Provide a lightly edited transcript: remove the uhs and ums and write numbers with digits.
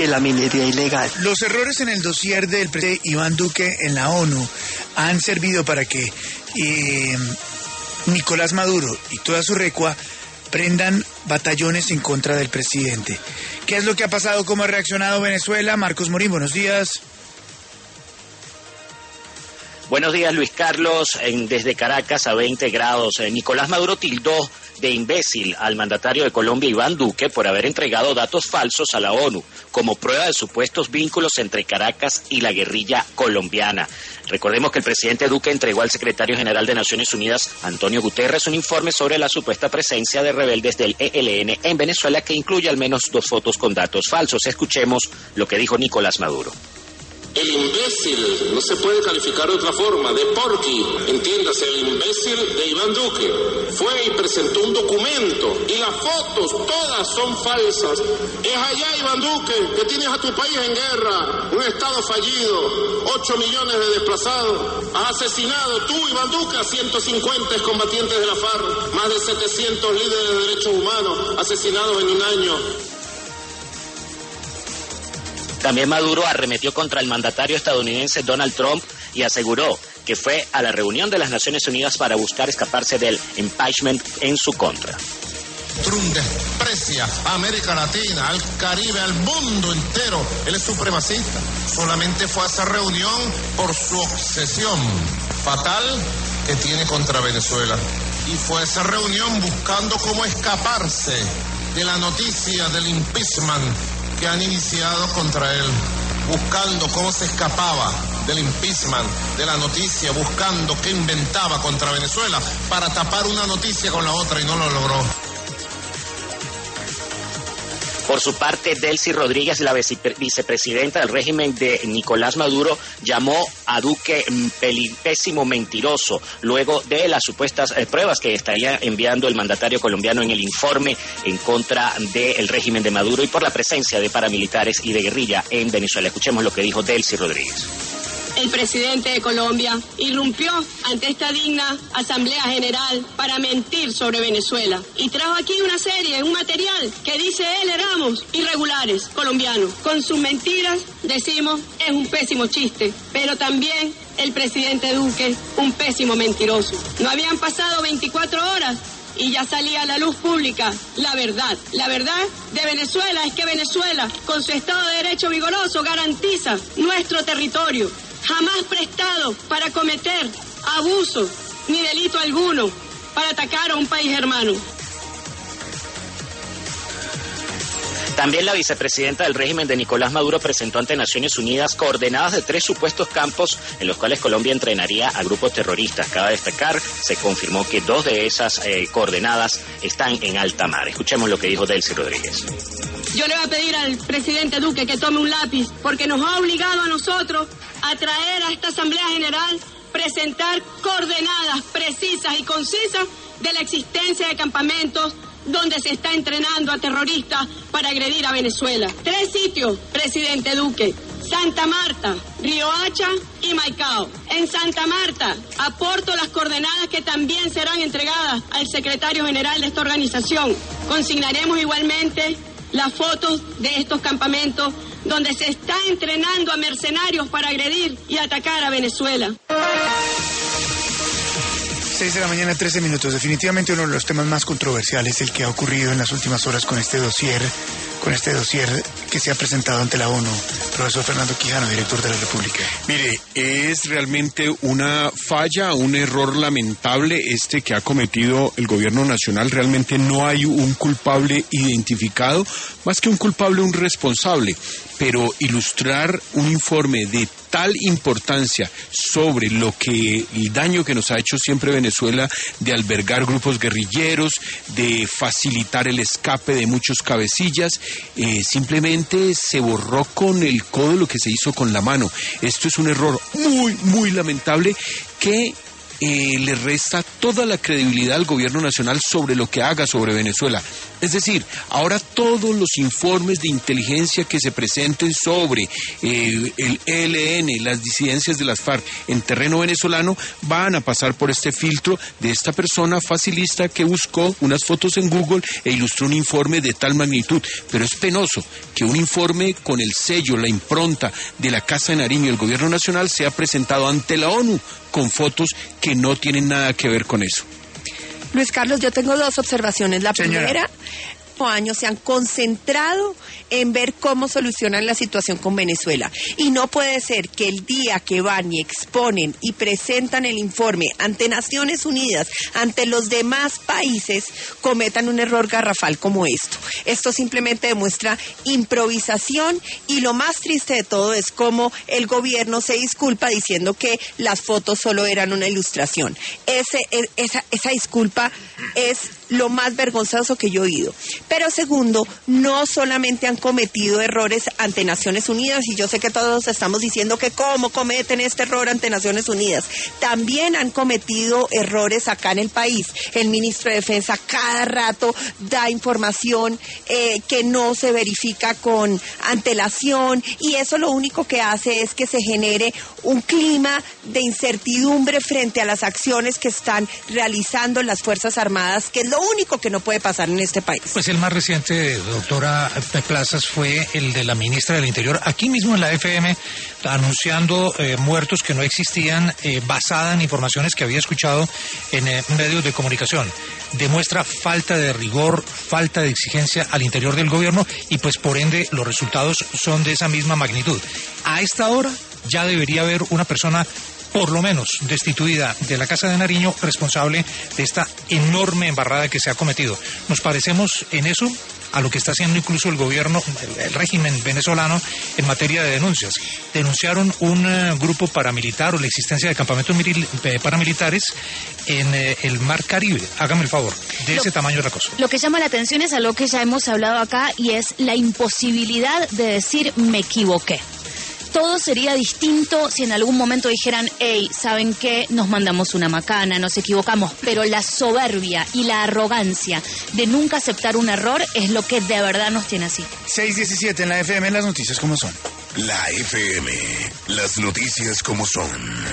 de la minería ilegal. Los errores en el dossier del presidente Iván Duque en la ONU han servido para que Nicolás Maduro y toda su recua prendan batallones en contra del presidente. ¿Qué es lo que ha pasado? ¿Cómo ha reaccionado Venezuela? Marcos Morín, buenos días. Buenos días, Luis Carlos. Desde Caracas a 20 grados. Nicolás Maduro tildó de imbécil al mandatario de Colombia, Iván Duque, por haber entregado datos falsos a la ONU como prueba de supuestos vínculos entre Caracas y la guerrilla colombiana. Recordemos que el presidente Duque entregó al secretario general de Naciones Unidas, Antonio Guterres, un informe sobre la supuesta presencia de rebeldes del ELN en Venezuela que incluye al menos 2 fotos con datos falsos. Escuchemos lo que dijo Nicolás Maduro. El imbécil, no se puede calificar de otra forma, de porqui, entiéndase, el imbécil de Iván Duque, fue y presentó un documento y las fotos todas son falsas. Es allá, Iván Duque, que tienes a tu país en guerra, un estado fallido, 8 millones de desplazados. Has asesinado tú, Iván Duque, a 150 excombatientes de la FARC, más de 700 líderes de derechos humanos asesinados en un año. También Maduro arremetió contra el mandatario estadounidense Donald Trump y aseguró que fue a la reunión de las Naciones Unidas para buscar escaparse del impeachment en su contra. Trump desprecia a América Latina, al Caribe, al mundo entero. Él es supremacista. Solamente fue a esa reunión por su obsesión fatal que tiene contra Venezuela. Y fue a esa reunión buscando cómo escaparse de la noticia del impeachment que han iniciado contra él, buscando cómo se escapaba del impeachment, de la noticia, buscando qué inventaba contra Venezuela para tapar una noticia con la otra y no lo logró. Por su parte, Delcy Rodríguez, la vicepresidenta del régimen de Nicolás Maduro, llamó a Duque pésimo mentiroso, luego de las supuestas pruebas que estaría enviando el mandatario colombiano en el informe en contra del régimen de Maduro y por la presencia de paramilitares y de guerrilla en Venezuela. Escuchemos lo que dijo Delcy Rodríguez. El presidente de Colombia irrumpió ante esta digna Asamblea General para mentir sobre Venezuela y trajo aquí una serie, un material que dice él éramos irregulares colombianos. Con sus mentiras decimos es un pésimo chiste, pero también el presidente Duque un pésimo mentiroso. No habían pasado 24 horas y ya salía a la luz pública la verdad. La verdad de Venezuela es que Venezuela, con su Estado de Derecho vigoroso, garantiza nuestro territorio, jamás prestado para cometer abuso ni delito alguno para atacar a un país hermano. También la vicepresidenta del régimen de Nicolás Maduro presentó ante Naciones Unidas coordenadas de 3 supuestos campos en los cuales Colombia entrenaría a grupos terroristas. Cabe destacar, se confirmó que 2 de esas coordenadas están en alta mar. Escuchemos lo que dijo Delcy Rodríguez. Yo le voy a pedir al presidente Duque que tome un lápiz, porque nos ha obligado a nosotros a traer a esta Asamblea General, presentar coordenadas precisas y concisas de la existencia de campamentos donde se está entrenando a terroristas para agredir a Venezuela. 3 sitios, presidente Duque: Santa Marta, Riohacha y Maicao. En Santa Marta aporto las coordenadas que también serán entregadas al secretario general de esta organización. Consignaremos igualmente las fotos de estos campamentos donde se está entrenando a mercenarios para agredir y atacar a Venezuela. 6 de la mañana, 13 minutos. Definitivamente uno de los temas más controversiales, el que ha ocurrido en las últimas horas con este dossier que se ha presentado ante la ONU. Profesor Fernando Quijano, director de la República. Mire, es realmente una falla, un error lamentable que ha cometido el gobierno nacional. Realmente no hay un culpable identificado, más que un culpable, un responsable. Pero ilustrar un informe de tal importancia sobre el daño que nos ha hecho siempre Venezuela de albergar grupos guerrilleros, de facilitar el escape de muchos cabecillas, simplemente se borró con el codo lo que se hizo con la mano. Esto es un error muy, muy lamentable que le resta toda la credibilidad al gobierno nacional sobre lo que haga sobre Venezuela. Es decir, ahora todos los informes de inteligencia que se presenten sobre el ELN, las disidencias de las FARC en terreno venezolano, van a pasar por este filtro de esta persona facilista que buscó unas fotos en Google e ilustró un informe de tal magnitud. Pero es penoso que un informe con el sello, la impronta de la Casa de Nariño y el gobierno nacional sea presentado ante la ONU con fotos que no tienen nada que ver con eso. Luis Carlos, yo tengo dos observaciones. La Señora. primera, años se han concentrado en ver cómo solucionan la situación con Venezuela. Y no puede ser que el día que van y exponen y presentan el informe ante Naciones Unidas, ante los demás países, cometan un error garrafal como esto. Esto simplemente demuestra improvisación y lo más triste de todo es cómo el gobierno se disculpa diciendo que las fotos solo eran una ilustración. Esa disculpa es lo más vergonzoso que yo he oído. Pero segundo, no solamente han cometido errores ante Naciones Unidas, y yo sé que todos estamos diciendo que cómo cometen este error ante Naciones Unidas, también han cometido errores acá en el país. El ministro de Defensa cada rato da información que no se verifica con antelación, y eso lo único que hace es que se genere un clima de incertidumbre frente a las acciones que están realizando las Fuerzas Armadas, que es lo único que no puede pasar en este país. Pues el más reciente, doctora Plazas, fue el de la ministra del Interior, aquí mismo en la FM, anunciando muertos que no existían, basada en informaciones que había escuchado en medios de comunicación. Demuestra falta de rigor, falta de exigencia al interior del gobierno y pues por ende los resultados son de esa misma magnitud. A esta hora ya debería haber una persona por lo menos destituida de la Casa de Nariño, responsable de esta enorme embarrada que se ha cometido. Nos parecemos en eso a lo que está haciendo incluso el gobierno, el régimen venezolano en materia de denuncias. Denunciaron un grupo paramilitar o la existencia de campamentos paramilitares en el Mar Caribe. Hágame el favor, de ese tamaño es la cosa. Lo que llama la atención es algo que ya hemos hablado acá y es la imposibilidad de decir me equivoqué. Todo sería distinto si en algún momento dijeran, hey, ¿saben qué? Nos mandamos una macana, nos equivocamos. Pero la soberbia y la arrogancia de nunca aceptar un error es lo que de verdad nos tiene así. 6:17 en la FM, las noticias como son. La FM, las noticias como son.